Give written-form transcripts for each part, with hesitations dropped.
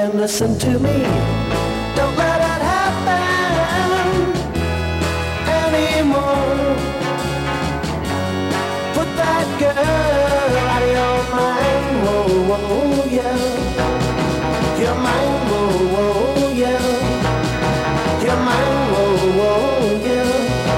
and listen to me. Don't let it happen anymore. Put that girl out of your mind, whoa, whoa, yeah. Your mind, whoa, whoa, yeah. Your mind, whoa, whoa, yeah.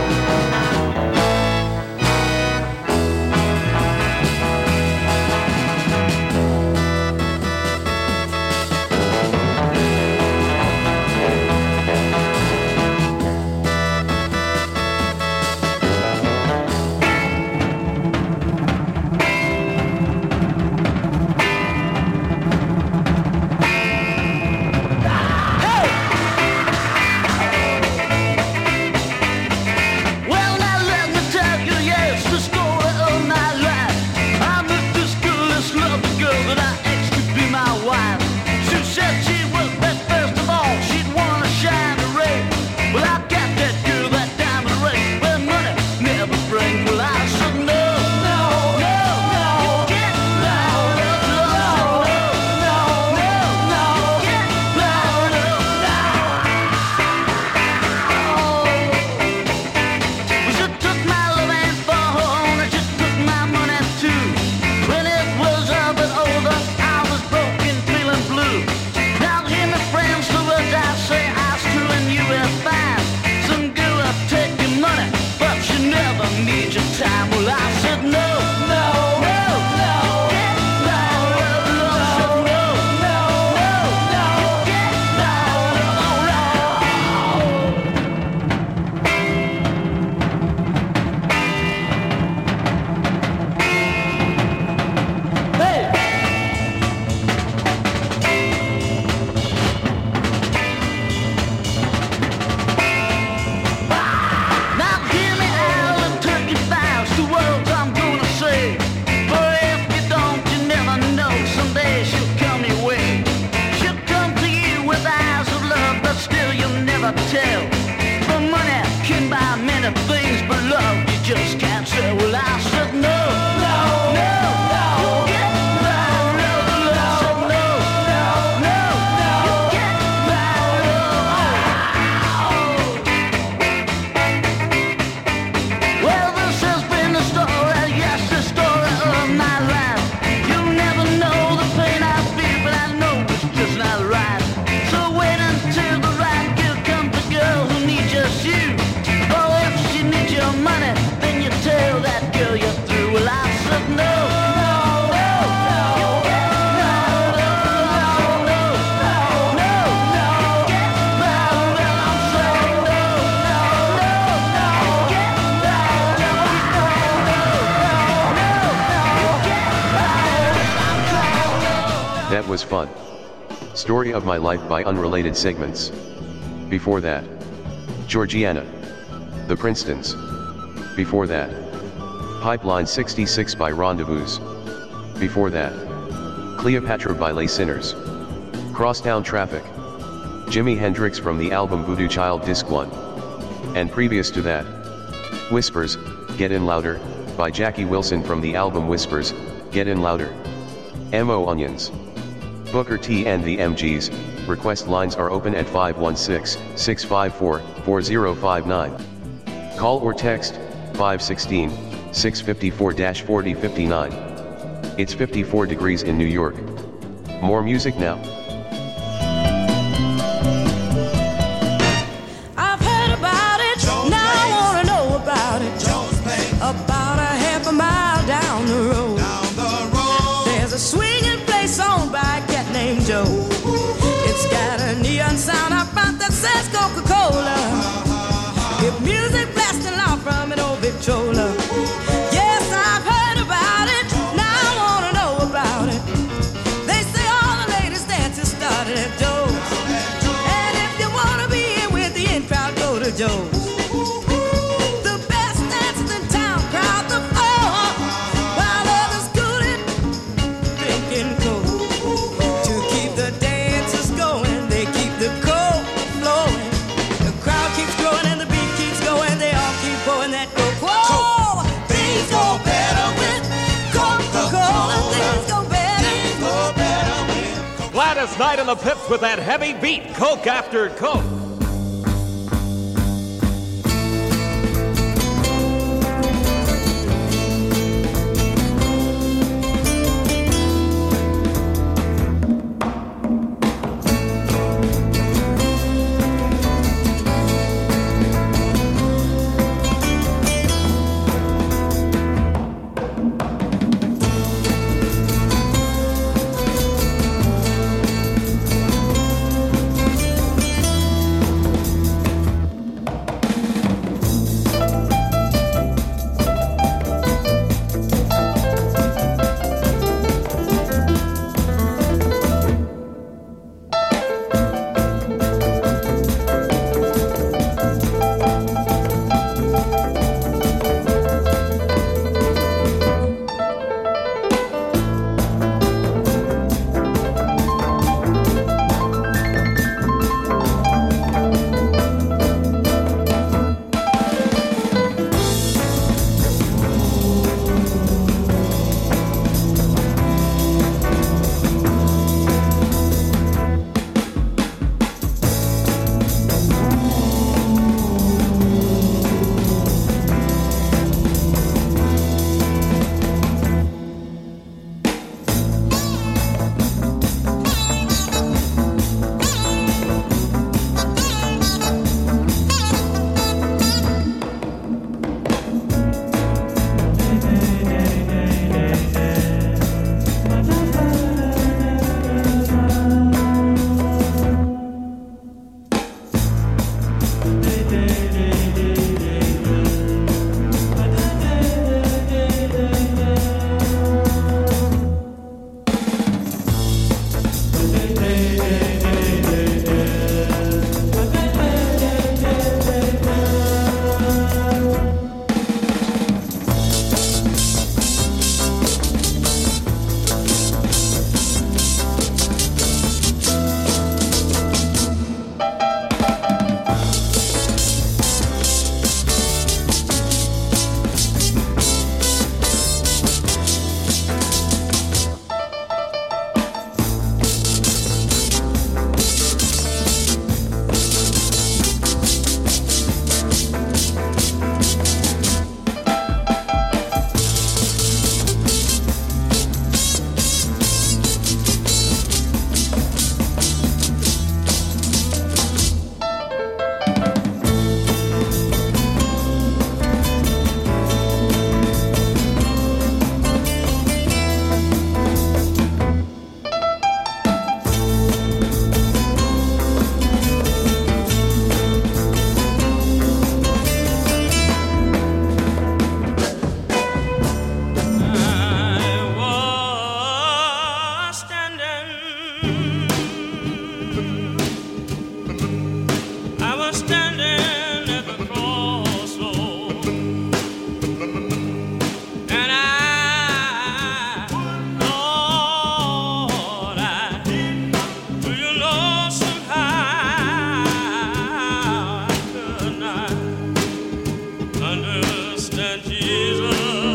That was fun. Story of My Life by Unrelated Segments. Before that, Georgiana, The Princetons. Before that, Pipeline 66 by Rendezvous. Before that, Cleopatra by Les Sinners. Crosstown Traffic, Jimi Hendrix from the album Voodoo Child Disc 1. And previous to that, Whispers, Get In Louder, by Jackie Wilson from the album Whispers, Get In Louder. M.O. Onions. Booker T and the MGs, request lines are open at 516-654-4059. Call or text, 516-654-4059. It's 54 degrees in New York. More music now. I've heard about it, Jones now Place. I wanna know about it. Jones Place. About a half a mile down the road. There's a swinging place owned by a cat named Joe. It's got a neon sign up front that says Coca-Cola. With music blasting out from an old Victrola. Yes, I've heard about it, now I wanna know about it. They say all the latest dances started at Joe's. And if you wanna be here with the in crowd, go to Joe's. The best dances in town, crowd the floor, while others cooling, drinking coke. To keep the dances going, they keep the coke flowing. The crowd keeps growing and the beat keeps going. They all keep pouring that coke. Whoa! Things go better with Coca-Cola. Things go better. Things go better with Coca-Cola. Gladys Knight and the Pips with that heavy beat, Coke after Coke.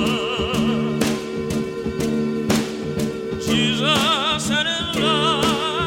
Jesus and his love.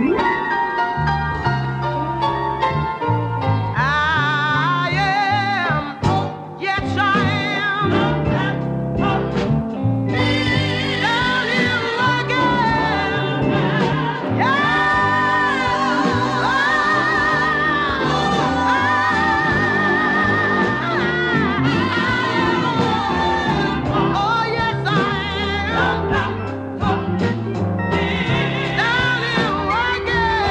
Down here working.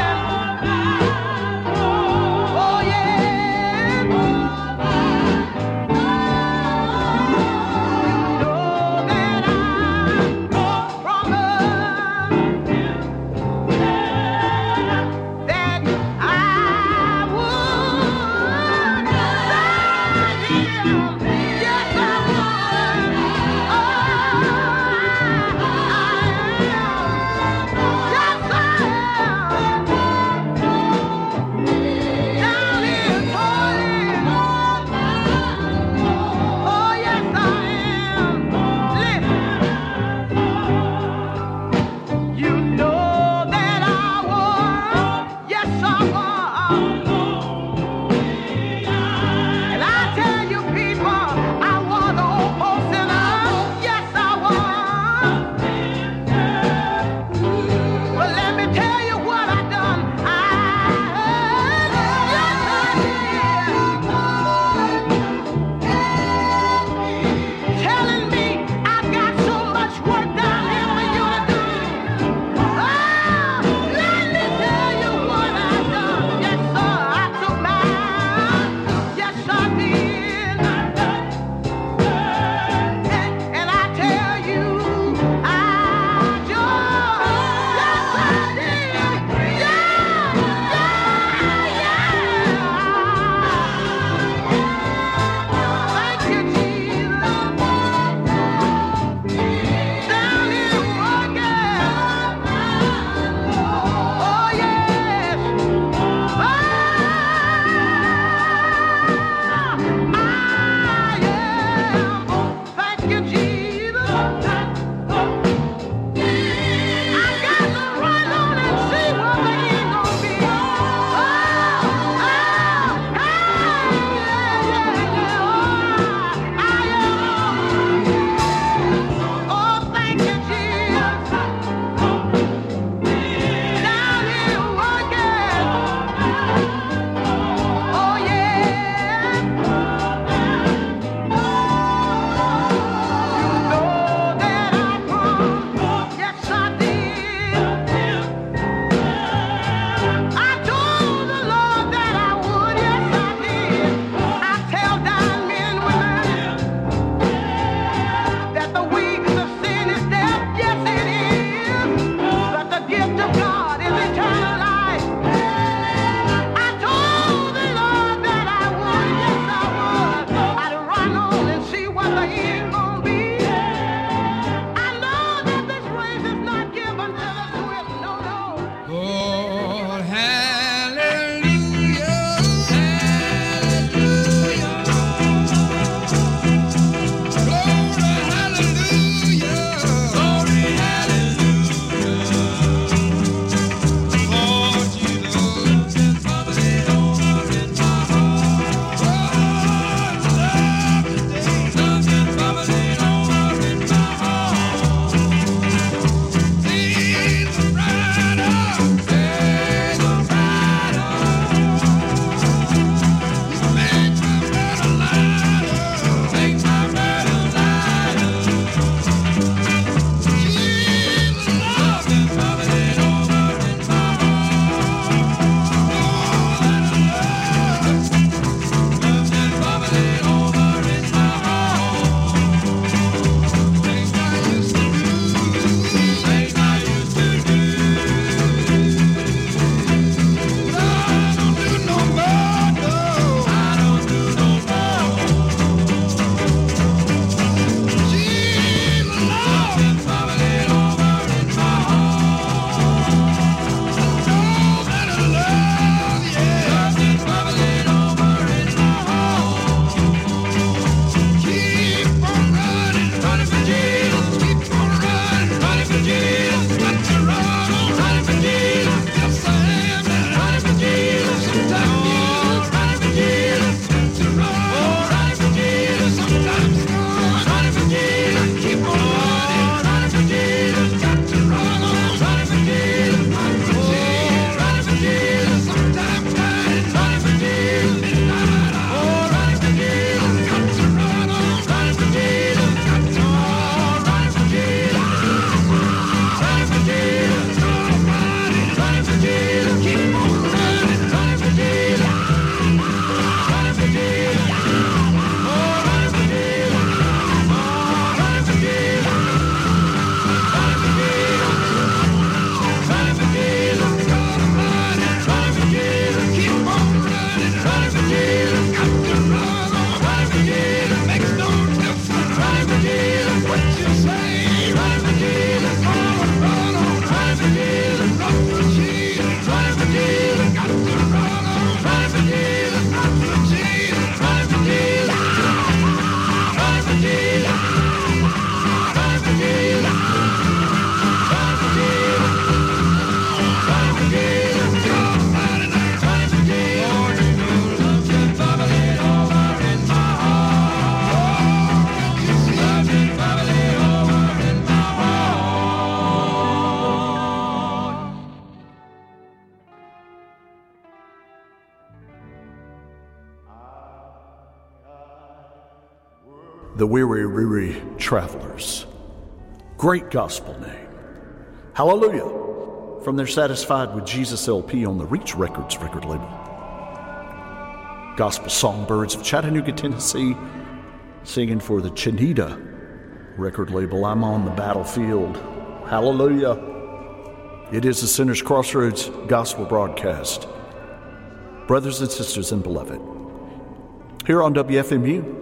the Weary Travelers. Great gospel name. Hallelujah. From their Satisfied with Jesus LP on the Reach Records record label. Gospel Songbirds of Chattanooga, Tennessee, singing for the Chinita record label. I'm on the battlefield. Hallelujah. It is the Sinners Crossroads gospel broadcast. Brothers and sisters and beloved, here on WFMU.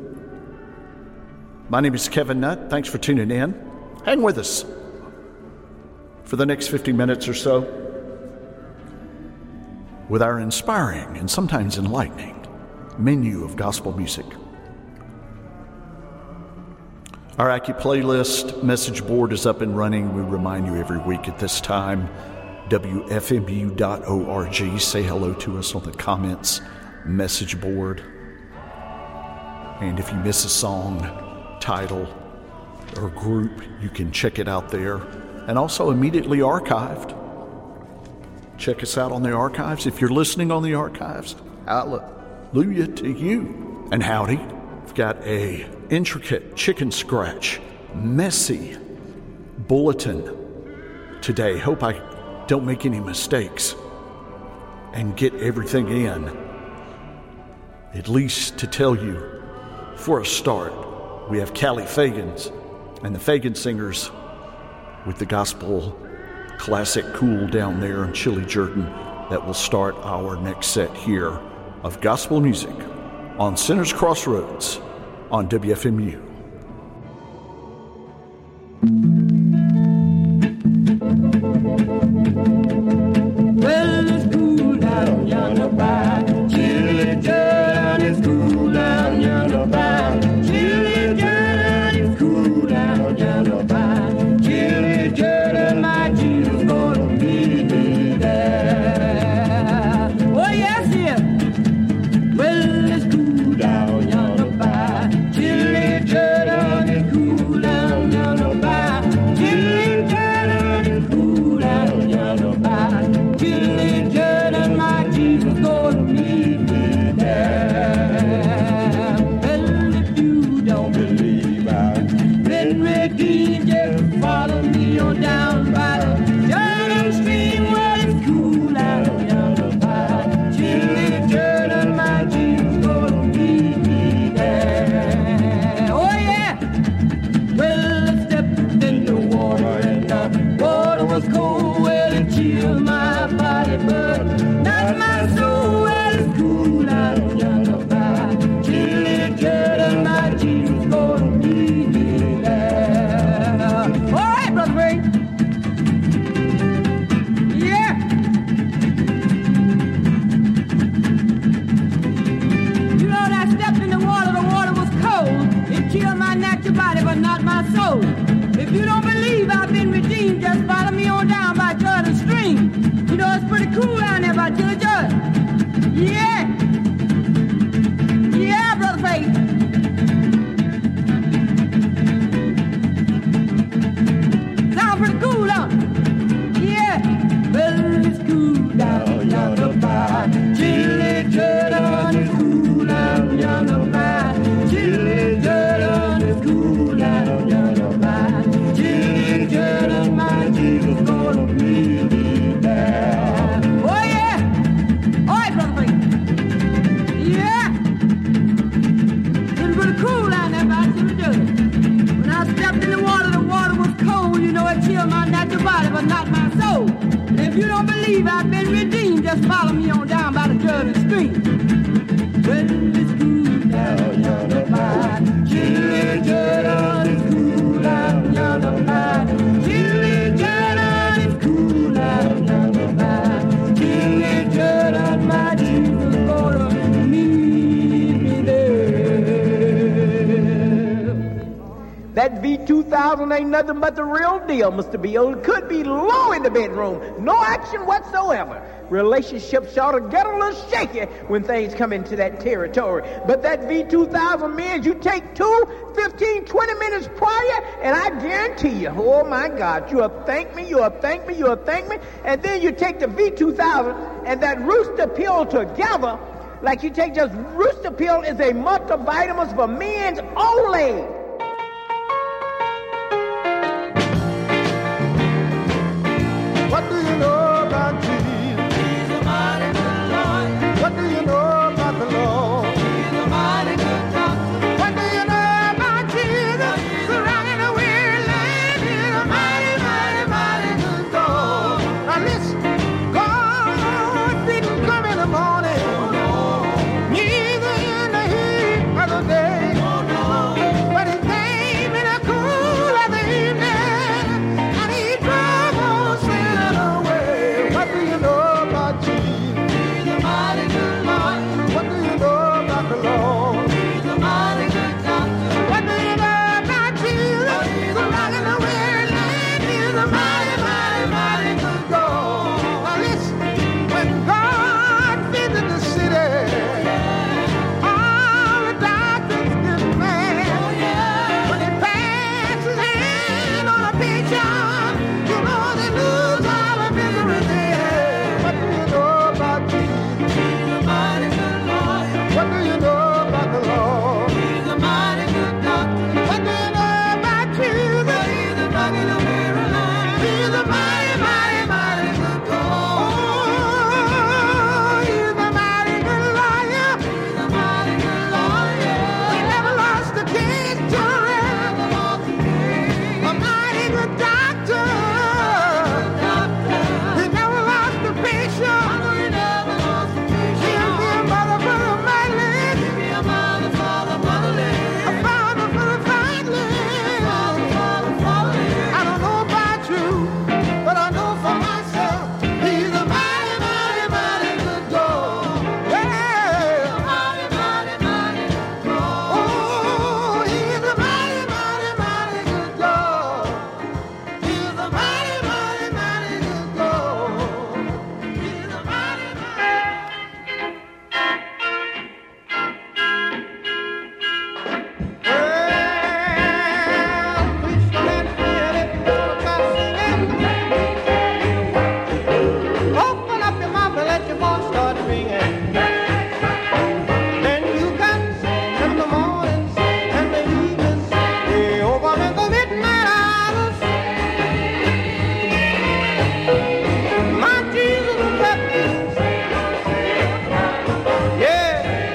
My name is Kevin Nutt. Thanks for tuning in. Hang with us for the next 50 minutes or so with our inspiring and sometimes enlightening menu of gospel music. Our Accu playlist message board is up and running. We remind you every week at this time. WFMU.org. Say hello to us on the comments message board. And if you miss a song, title, or group, you can check it out there. And also immediately archived. Check us out on the archives. If you're listening on the archives, hallelujah to you. And howdy. We've got a intricate chicken scratch, messy bulletin today. Hope I don't make any mistakes and get everything in. At least to tell you, for a start, we have Callie Fagans and the Fagan Singers with the gospel classic Cool Down There in Chili Jordan that will start our next set here of gospel music on Sinners Crossroads on WFMU. Well, it's cool down yonder by Chili Jordan. It's cool down yonder by Chili Jordan. It's cool down yonder by Chili Jordan. My Jesus gonna meet me there. Oh yes, yes. Well, it's cool down yonder by Chili Jordan. It's cool down yonder by Chili Jordan. It's cool down yonder by Chili Jordan. My Jesus gonna meet me there. Well, if you don't believe I've been redeemed, just follow me on down by the Jordan stream. Well, it's cool down yonder by Chili Jordan. My Jesus gonna meet me there. Oh yeah. Well, I stepped in the water and the water was cold. Well, it chilled my body, but not my soul. Well, it's cool down yonder by Chili Jordan. My Jesus gonna meet me there. All right, Brother Ray. Yeah. You know, when I stepped in the water was cold. It killed my natural body, but not my soul. If you don't believe I've been redeemed, just follow me on down by Jordan Stream. You know, it's pretty cool down there by Chili Jordan. Yeah. Yeah, Brother Faith. Sound pretty cool, don't it? Yeah. Well, it's cool down yonder by Chili Jordan. It's cool down yonder by Chili Jordan. It's cool down yonder by Chili Jordan. My Jesus gonna meet me there. Oh yeah. All right, Brother Faith. Yeah. It's pretty cool down there by Chili Jordan. When I stepped in the water was cold. You know, it chilled my natural body, but not my soul. And if you don't believe I've been redeemed, just follow me on down by the Jordan stream. Well, it's cool down yonder by Chili Jordan. It's cool down yonder by Chili Jordan. It's cool down yonder by Chili Jordan. My Jesus gonna meet me there. That V2000 ain't nothing but the real deal, Mr. Bill. It could be low in the bedroom. No action whatsoever. Relationships ought to get a little shaky when things come into that territory. But that V2000 means you take 2, 15, 20 minutes prior, and I guarantee you, oh my God, you'll thank me, you'll thank me, you'll thank me. And then you take the V2000 and that rooster pill together, like you take just Rooster Pill is a multivitamins for men only. What do you know about Jesus? He's a mighty good Lord. What do you know about the Lord? He's a mighty good doctor. What do you know about Jesus? He's a rock in the weary land. He's a mighty, mighty, mighty good God. Now listen, God didn't come in the morning, neither in the heat of the day, but he came in the cool of the evening, and he drove on sin away. What do you know about Jesus? He's a mighty good Lord. What do you know about the Lord? He's a mighty good doctor. What do you know about Jesus? He's a rock in the weary land. He's a mighty, mighty, mighty good God. Now listen, when God visited the city, all the doctors get mad. When he passed his hand on a patient, you know they lose all the misery they had. What do you know about Jesus? He's a mighty good Lord. What do you know about the Lord? He's a mighty good doctor. What do you know about Jesus? He's a rock in the weary land. He's a mighty, mighty, mighty good God. Oh, he's a mighty good lawyer. He's a mighty good lawyer. He never lost a case to a mighty good doctor. He never lost a patient. He'll be a mother for the motherless. A father for the fatherless. I don't know about you, but I know for myself, he's a mighty, mighty, mighty good God. Yeah. Mighty, mighty, mighty good God. Oh, he's a mighty, mighty, mighty good God. He's a mighty, mighty, mighty good God. He's a mighty, open up your mouth and let your voice start ringing. Then you can sing in the morning and the evening, way over in the midnight hours. My Jesus will help you. Yeah.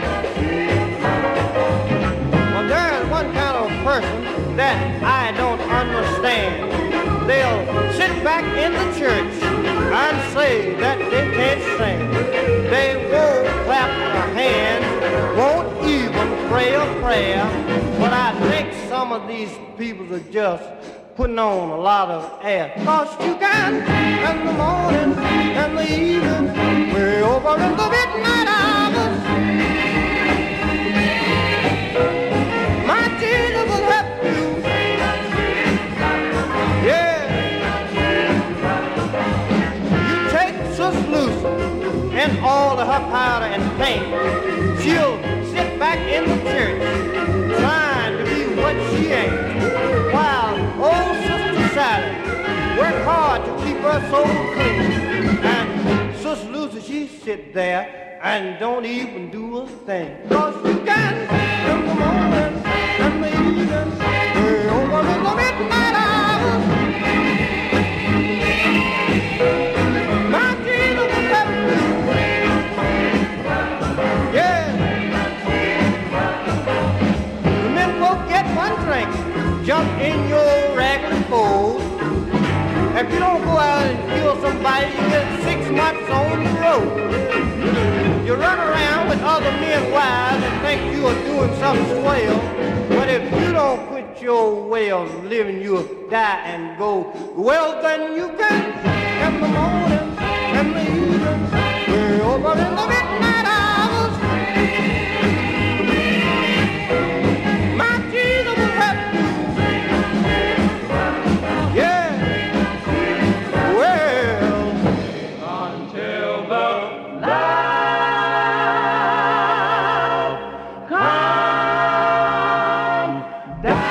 Well, there's one kind of person that I don't understand. They'll sit back in the church and say that they can't sing. They won't clap their hands, won't even pray a prayer. But I think some of these people are just putting on a lot of air. 'Cause you can in the morning and the evening, way over in the midnight hours. My Jesus will help you. Yeah. You take Sis Lucy and all of her powder and paint. She'll sit back in the church trying to be what she ain't. While old Sister Sally work hard to keep her soul clean. And Sis Lucy, she sit there and don't even do a thing. 'Cause you can in the morning and the evening, way over in the midnight hours. My Jesus will help you. Yeah. The men folk get one drink, jump in your raggedy fold. If you don't go out and kill somebody, you get 6 months on the road. You run around with other men's wives and think you are doing something swell. But if you don't quit your way of living, you'll die and go. Well, then you can in the morning and the evening, way over in the midnight hours. My Jesus will help you. Yeah. Well, until the light come down.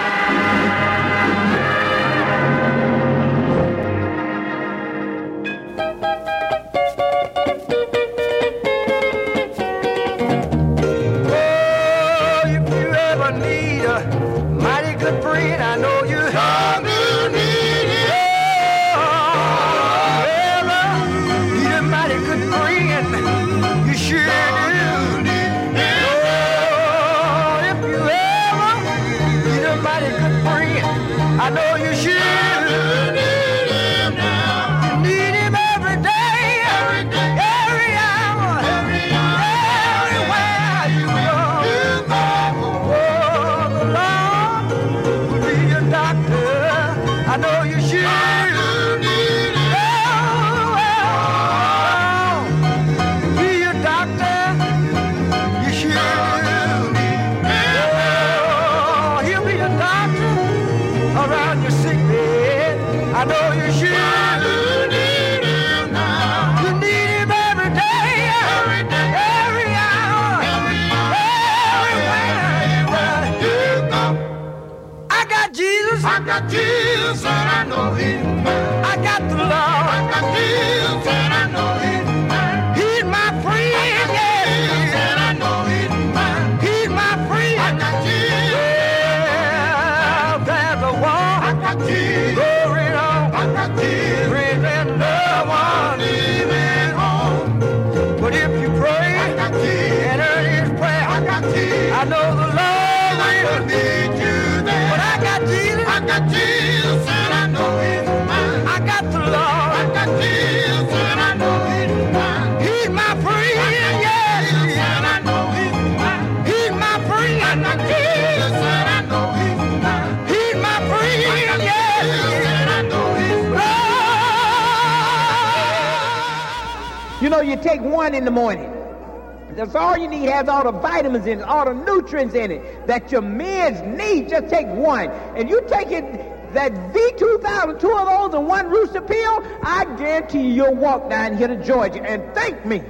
You know, you take one in the morning. That's all you need. It has all the vitamins in it, all the nutrients in it that your men need. Just take one. And you take it, that V2000, two of those and one Rooster pill, I guarantee you you'll walk down here to Georgia and thank me.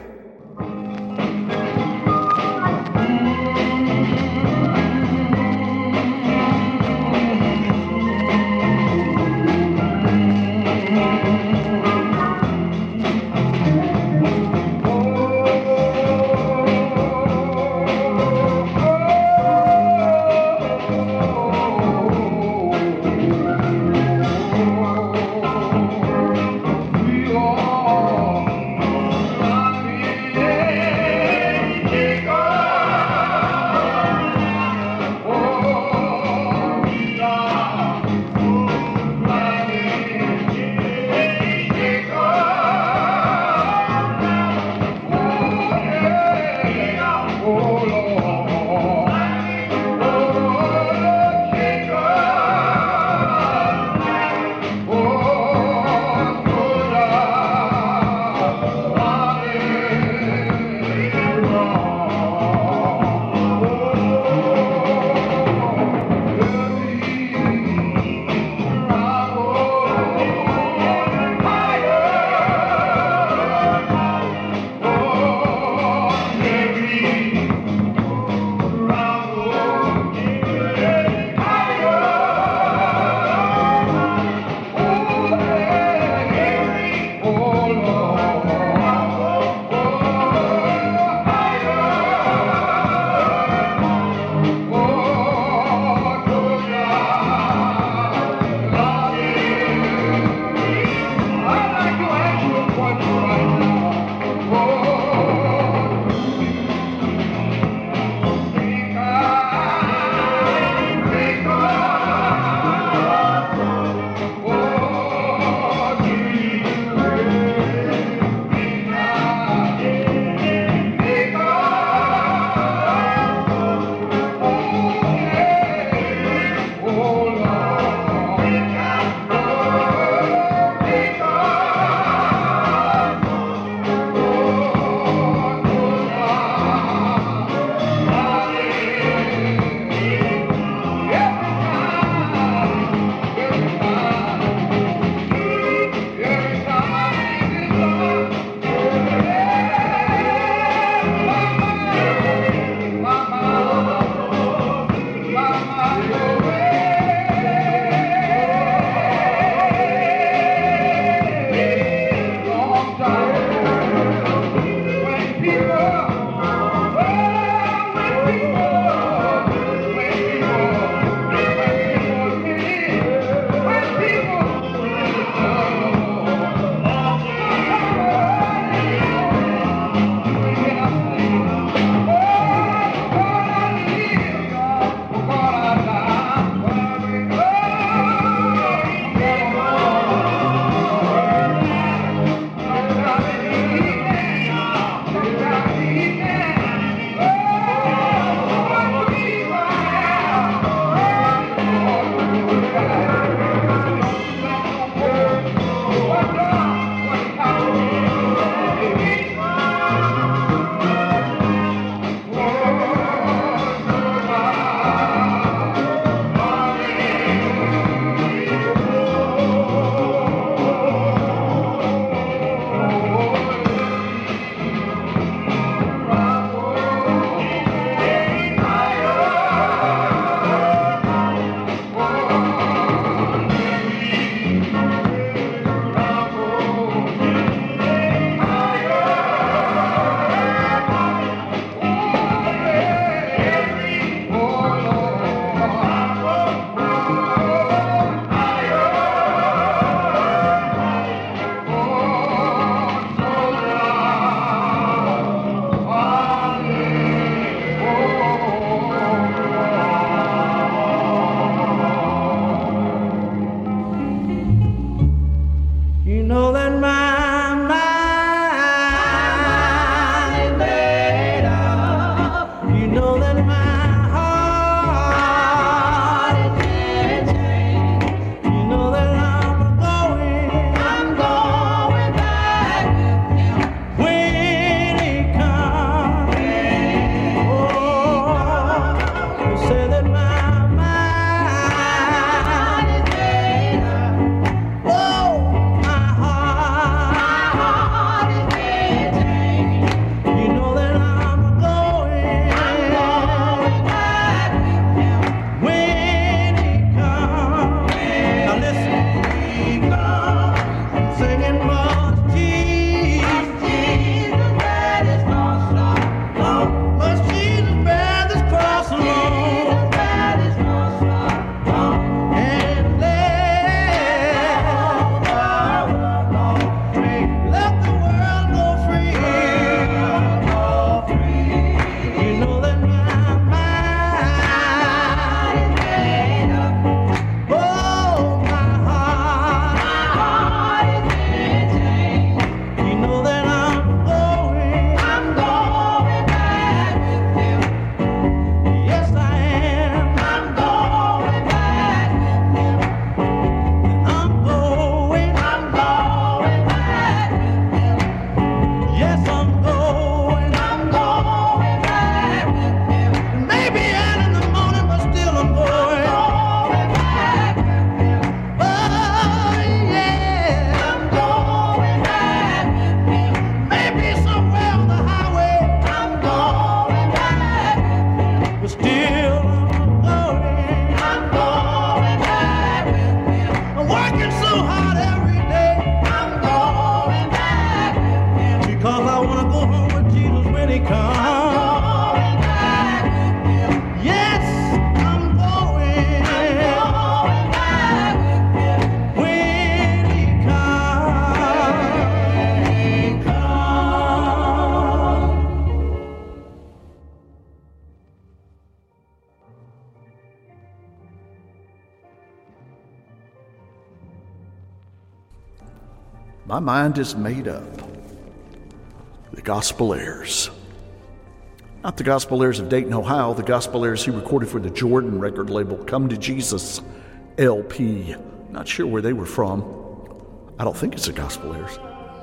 My mind is made up. The Gospel Heirs. Not the Gospel Heirs of Dayton, Ohio, the Gospel Heirs he recorded for the Jordan record label, Come to Jesus LP. Not sure where they were from. I don't think it's the Gospel Heirs.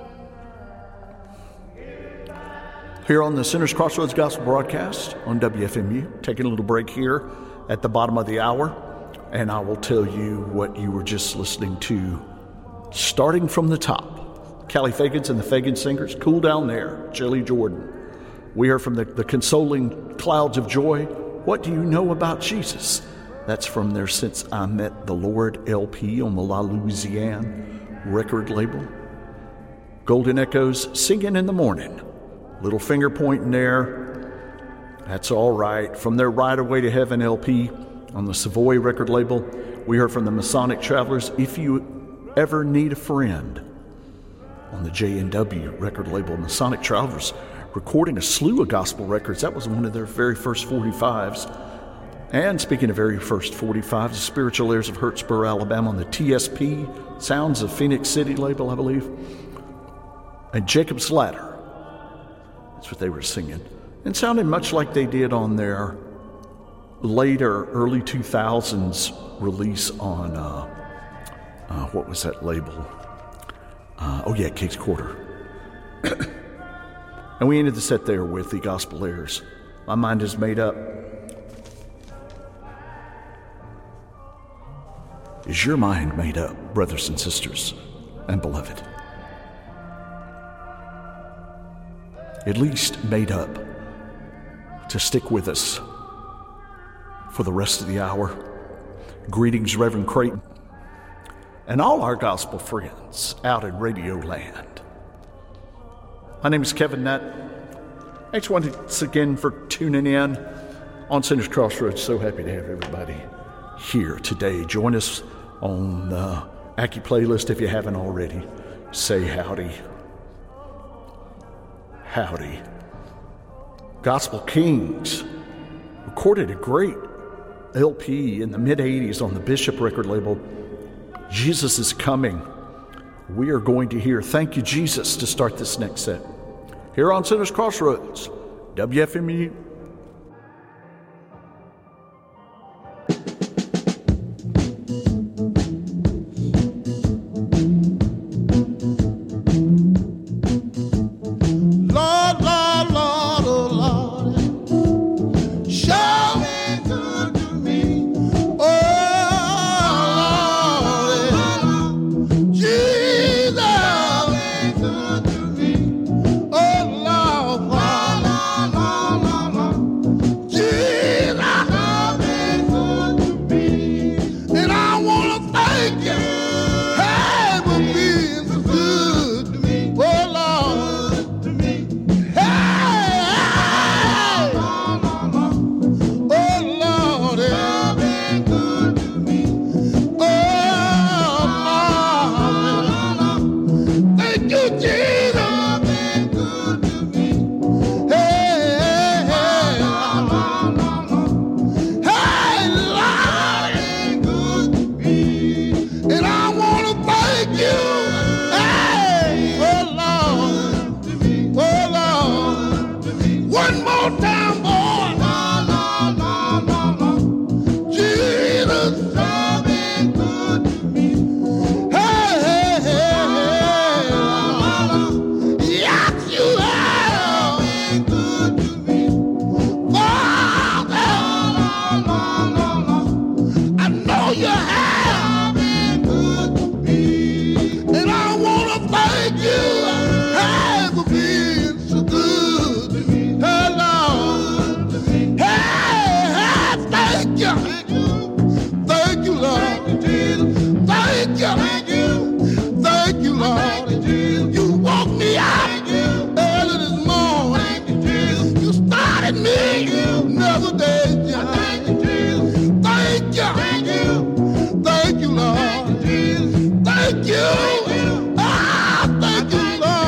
Here on the Sinners Crossroads Gospel broadcast on WFMU, taking a little break here at the bottom of the hour, and I will tell you what you were just listening to. Starting from the top, Callie Fagans and the Fagan Singers, Cool Down There, Jelly Jordan. We heard from the Consoling Clouds of Joy, What Do You Know About Jesus? That's from their Since I Met the Lord LP on the La Louisiane record label. Golden Echoes, Singing in the Morning. Little finger pointing there. That's all right. From their Ride Away to Heaven LP on the Savoy record label, we heard from the Masonic Travelers, If You Ever Need a Friend on the J&W record label. Masonic Travelers recording a slew of gospel records. That was one of their very first 45s. And speaking of very first 45s, the Spiritual Heirs of Hurtsboro, Alabama on the TSP, Sounds of Phoenix City label, I believe. And Jacob's Ladder. That's what they were singing. And sounded much like they did on their later, early 2000s release on, what was that label? King's Quarter. And we ended the set there with the Gospel Heirs. My mind is made up. Is your mind made up, brothers and sisters and beloved? At least made up to stick with us for the rest of the hour. Greetings, Reverend Creighton, and all our gospel friends out in Radio Land. My name is Kevin Nutt. Thanks once again for tuning in on Sinners Crossroads. So happy to have everybody here today. Join us on the Aki playlist if you haven't already. Say howdy. Howdy. Gospel Kings recorded a great LP in the mid-'80s on the Bishop record label, Jesus is Coming. We are going to hear Thank You, Jesus, to start this next set. Here on Sinners Crossroads, WFMU. Thank you, Lord.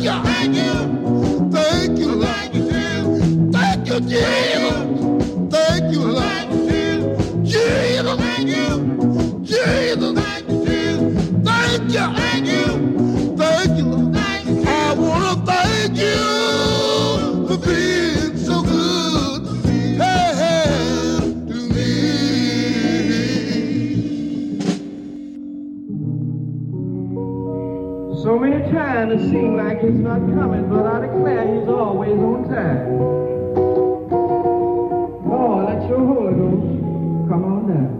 So many times it seems like he's not coming, but I declare he's always on time. Lord, let your Holy Ghost come on down.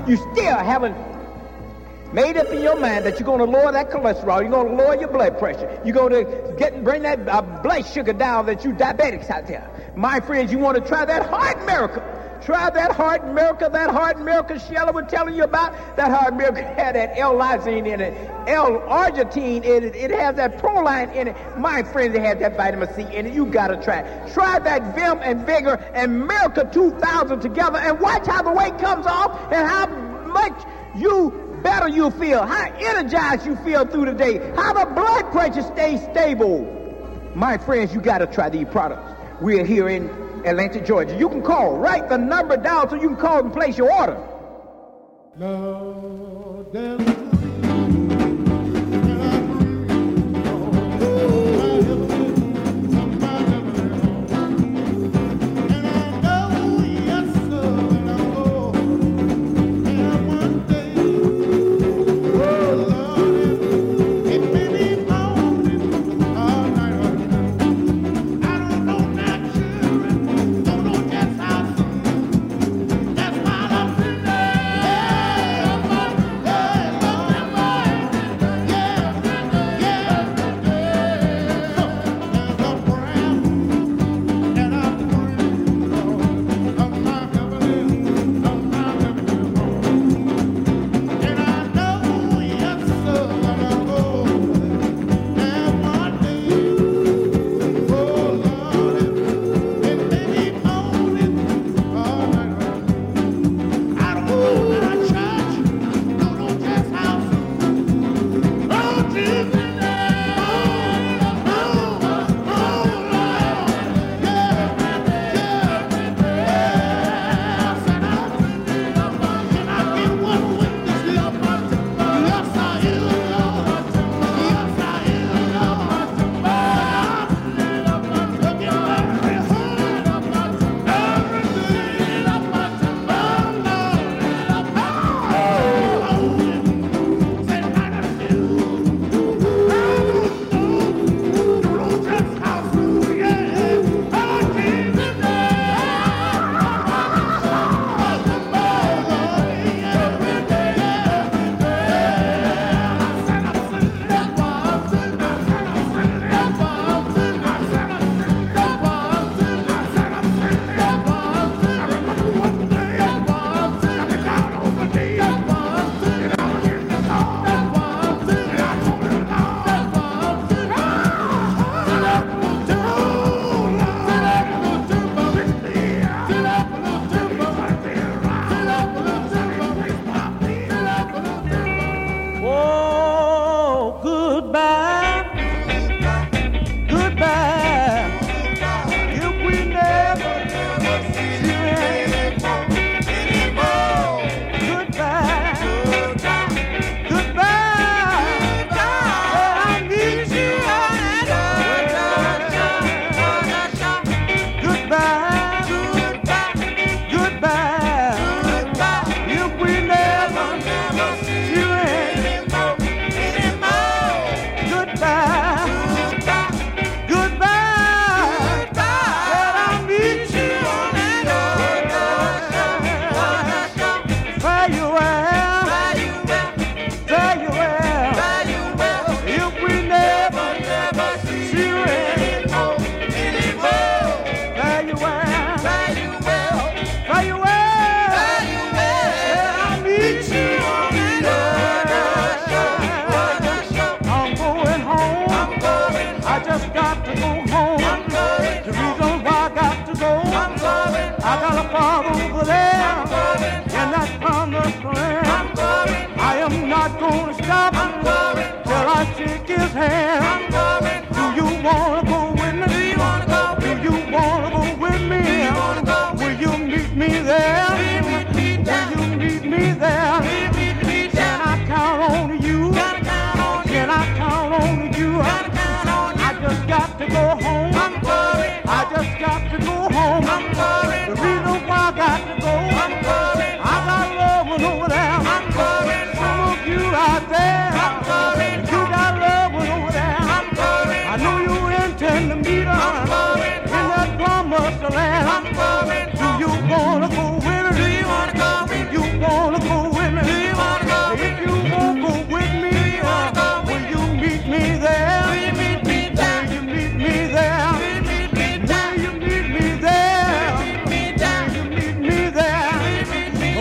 You still haven't made up in your mind that you're going to lower that cholesterol, you're going to lower your blood pressure, you're going to bring that blood sugar down, that you diabetics out there. My friends, you want to try that heart miracle. Try that heart miracle Shelley was telling you about. That heart miracle had that L-lysine in it, L-arginine in it. It has that proline in it. My friends, it has that vitamin C in it. You got to try it. Try that Vim and Vigor and Miracle 2000 together and watch how the weight comes off and how much better you feel, how energized you feel through the day, how the blood pressure stays stable. My friends, you got to try these products. We're here in Atlanta, Georgia. You can call. Write the number down so you can call and place your order. Lord,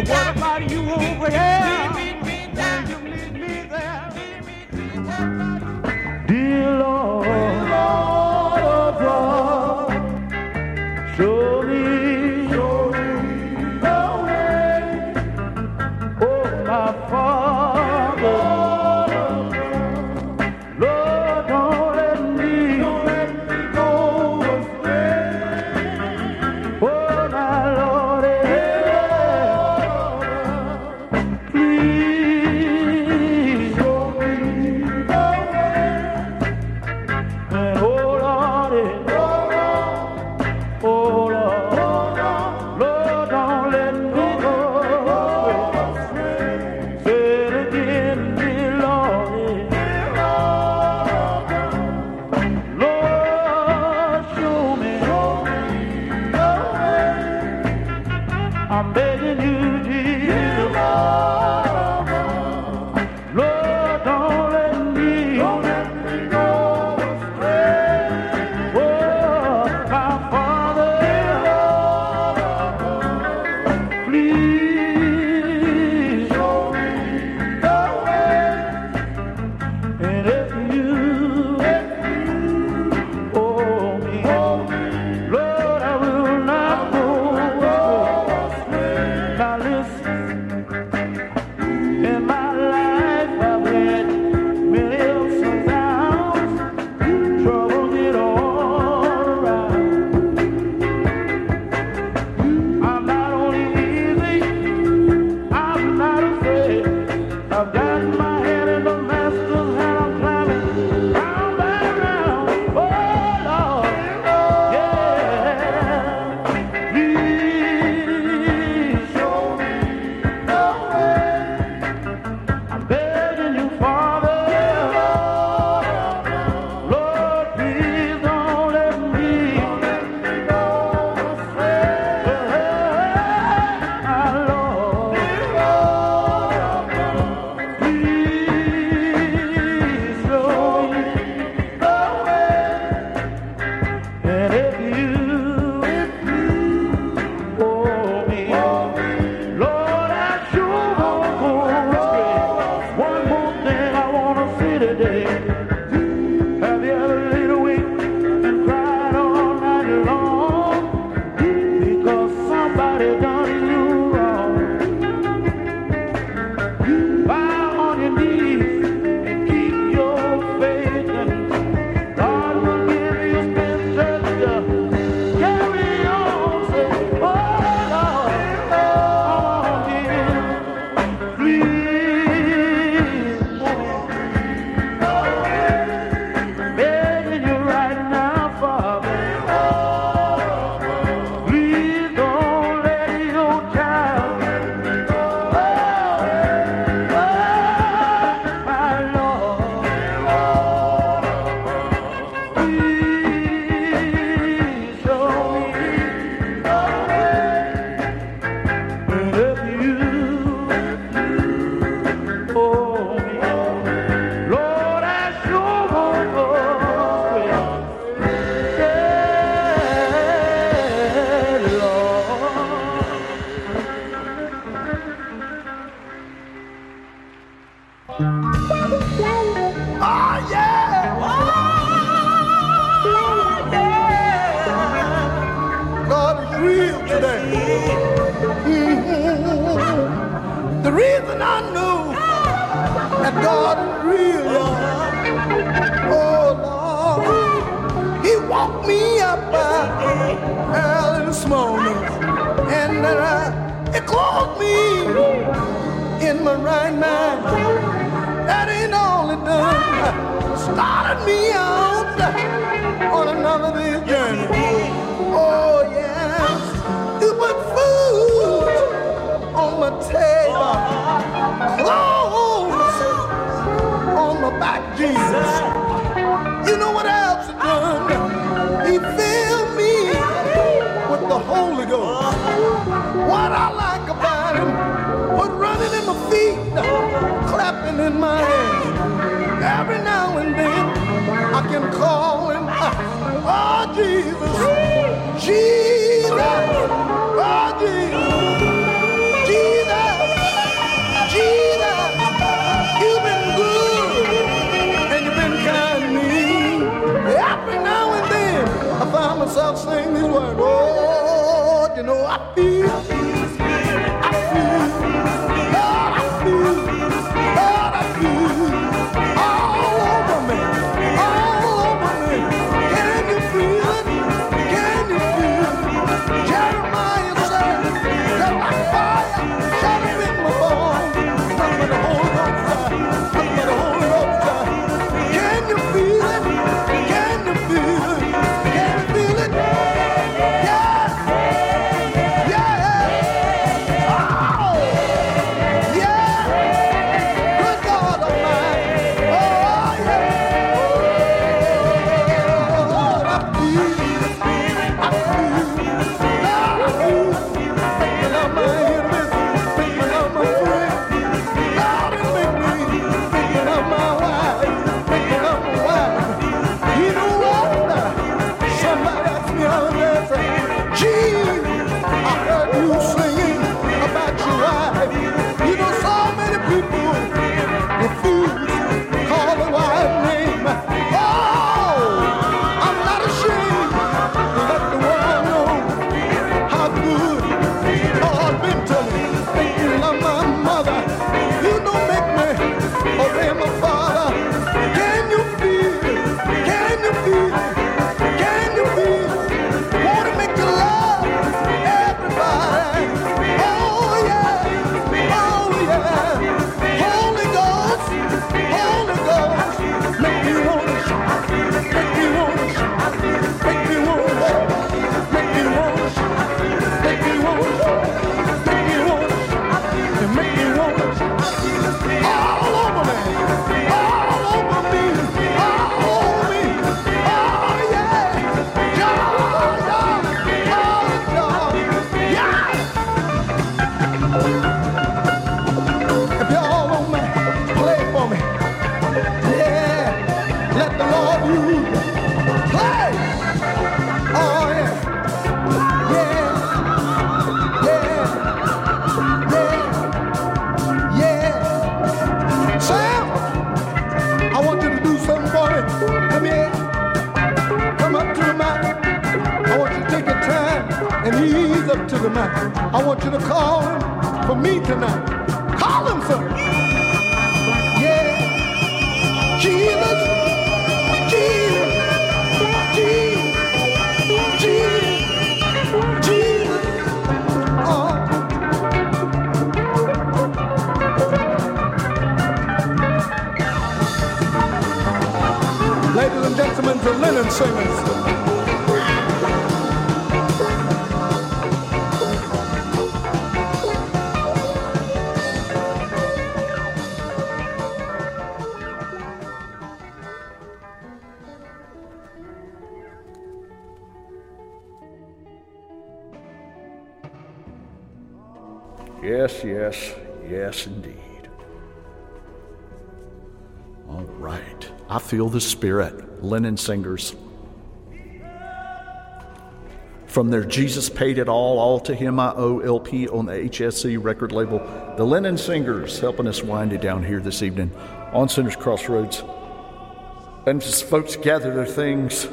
What about you over here? Will you meet me there? Dear Lord of God, show me the way. Oh, my Father, Lord, don't let me go astray. Oh, my Lord, please show me the way. And oh, Lord, Lord, don't let me go astray. Say it again, dear Lord, Lord, show me the way. I'm begging you, Jesus. Lord, don't let me go astray. Oh, my Father, please show me the way. And if you owe me, Lord, I will not go astray. Now listen, in my life I've had many ups and downs, trouble get all around. I'm not only easy, I'm not afraid. I've got my head in the master's hand, I'm climbing round and round. Oh Lord, yeah. Please show me the way. I'm begging you, Father. Lord, please don't let me go astray. My Lord, please show me the way. And if you owe me, Lord, I sure won't go astray. One more thing I want to say today. Have you ever laid awake and cried all night long because somebody done you wrong? Bow on your knees and keep your faith, and God will give you strength to carry on. Say, oh Lord, please, begging you right now, Father, please don't let your child go. My Lord, please show me the way. And if you owe me, Lord, I sure won't go astray. Yeah, Lord. Oh, yeah! God is real today. The reason I know that God is real, oh Lord, He woke me up early this morning, and He clothed me in my right mind. That ain't all He done. Started me out on another day's journey. Oh yes, He put food on my table, clothes on my back, Jesus. You know what else He done? He filled me with the Holy Ghost. What I like about Him, put running in my feet, clapping in my hands. Every now and then I can call Him, oh Jesus, Jesus, oh Jesus, Jesus. and oh, you know, I feel, Lord, I feel all over me. Can you feel it? Can you feel it? Jeremiah said, "There's like fire shut up in my bones. Nothing but the Holy Ghost, nothing but the Holy Ghost." Can you feel it? Can you feel it? Can you feel it? Yeah, yeah, oh, yeah. Good God Almighty, oh yeah. Lord, I feel, make me love my enemies, make me love my friends. Lord, it make me love my wife, make me love my wife. You know what? Somebody asked me out there, say, "Gee, I heard you singing about your wife." You know, so many people refuse to call the wife name. Oh, I'm not ashamed to let the world know how good God been to me. Make me love my mother. You know, make me obey my father. Can you feel it? Can you feel it? Can you feel it? Want to make you love everybody. Oh yeah, oh yeah. Holy Ghost, make me wanna shout, make me wanna shout, make me wanna shout, make me wanna shout, make me wanna shout, make me wanna shout, and make me wanna shout. All over me, all over me, all over me. Oh yeah, yeah. If y'all want me, play for me. Yeah, let the Lord use you. Play. Oh yeah, yeah, yeah, yeah. Sam, I want you to do something for me. Come here. Come up to the mountain. I want you to take your time and ease up to the mountain. I want you to call him for me tonight. Call him, sir. Yeah. Jesus. Jesus. Jesus. Jesus. Jesus. Oh. Ladies and gentlemen, the Linen Singers. Yes, yes, yes, indeed. All right. I feel the Spirit. Linen Singers. From their Jesus Paid It All to Him I Owe LP on the HSC record label. The Linen Singers helping us wind it down here this evening on Sinners Crossroads. And as folks gather their things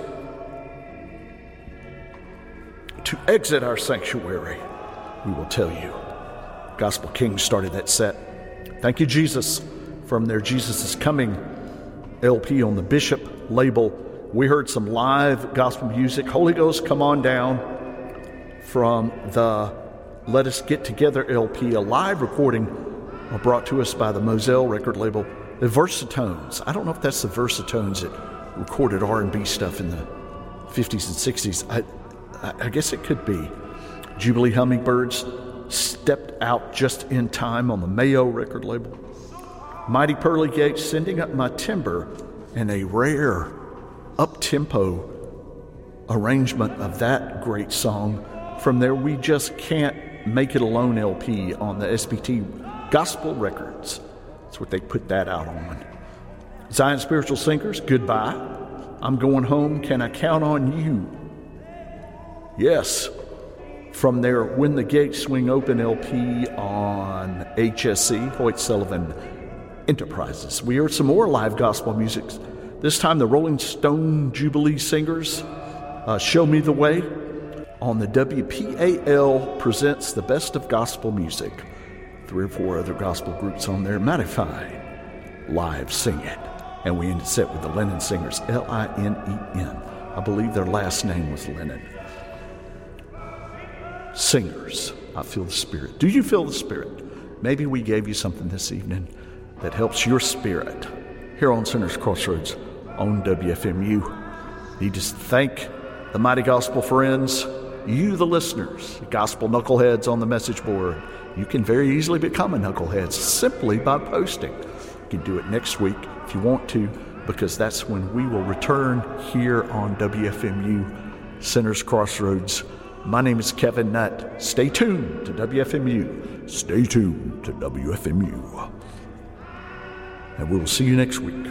to exit our sanctuary, we will tell you. Gospel Kings started that set. Thank you, Jesus. From their Jesus Is Coming LP on the Bishop label, we heard some live gospel music. Holy Ghost, Come On Down from the Let Us Get Together LP, a live recording brought to us by the Moselle record label. The Versatones. I don't know if that's the Versatones that recorded R&B stuff in the 50s and 60s. I guess it could be. Jubilee Hummingbirds stepped out just in time on the Mayo record label. Mighty Pearly Gates, Sending Up My Timber, and a rare up-tempo arrangement of that great song from their We Just Can't Make It Alone LP on the SBT Gospel Records. That's what they put that out on. Zion Spiritual Singers, Goodbye. I'm Going Home, Can I Count on You? Yes. From their When the Gates Swing Open LP on HSC, Hoyt Sullivan Enterprises. We heard some more live gospel music. This time the Rolling Stone Jubilee Singers, Show Me the Way. on the WPAL Presents the Best of Gospel Music. 3 or 4 other gospel groups on there. Mighty Fine, Live Sing It. And we ended set with the Lennon Singers, L-I-N-E-N. I believe their last name was Lennon. Singers, I feel the Spirit. Do you feel the Spirit? Maybe we gave you something this evening that helps your spirit. Here on Sinners Crossroads on WFMU. Need to thank the Mighty Gospel Friends, you the listeners, gospel knuckleheads on the message board. You can very easily become a knucklehead simply by posting. You can do it next week if you want to, because that's when we will return here on WFMU, Sinners Crossroads. My name is Kevin Nutt. Stay tuned to WFMU. Stay tuned to WFMU. And we will see you next week.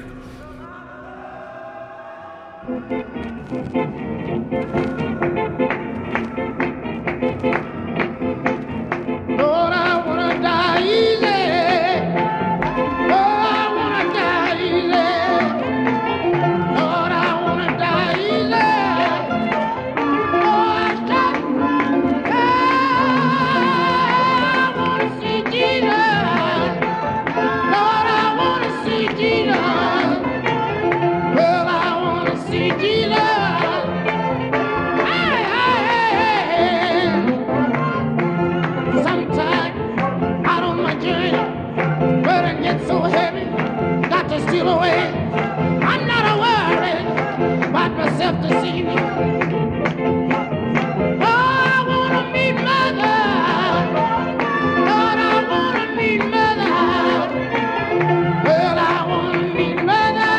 Lord, I wanna die easy. Lord, I wanna die easy. Lord, I wanna die easy. Oh, I wanna see Jesus. Lord, I wanna see Jesus. Well, I wanna see Jesus. Sometimes out on my journey, burden gets so heavy, got to steal away. I'm not a worried about myself deceiving. Oh, I wanna meet Mother. Lord, I wanna meet Mother. Well, I wanna meet Mother.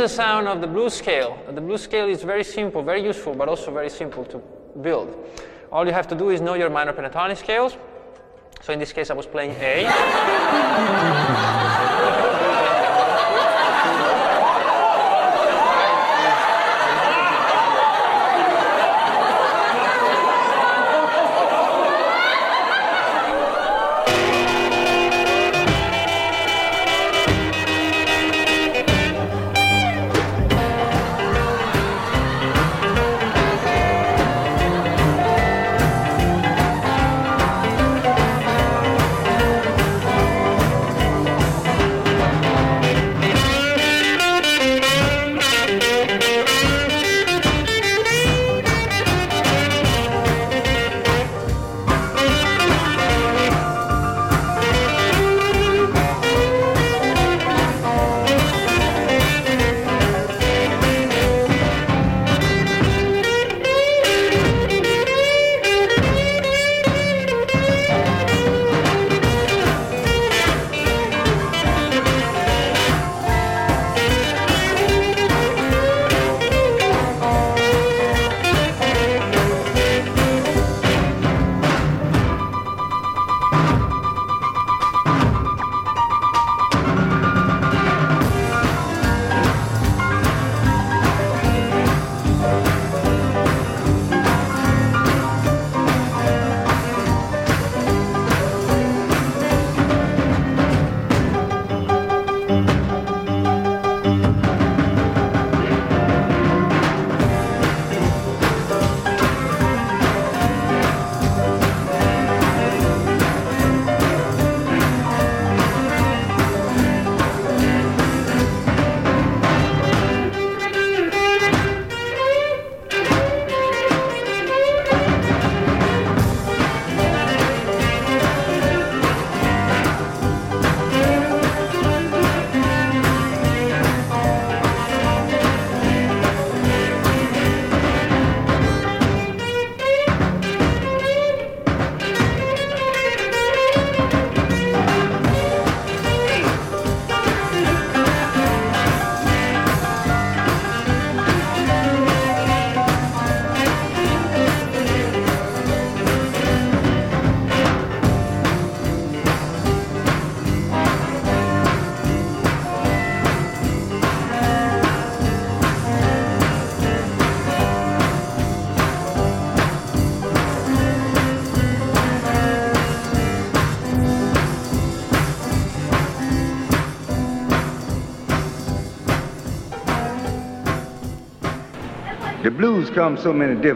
the sound of the blues scale. The blues scale is very simple, very useful, but also very simple to build. All you have to do is know your minor pentatonic scales. So in this case, I was playing A. The blues come so many different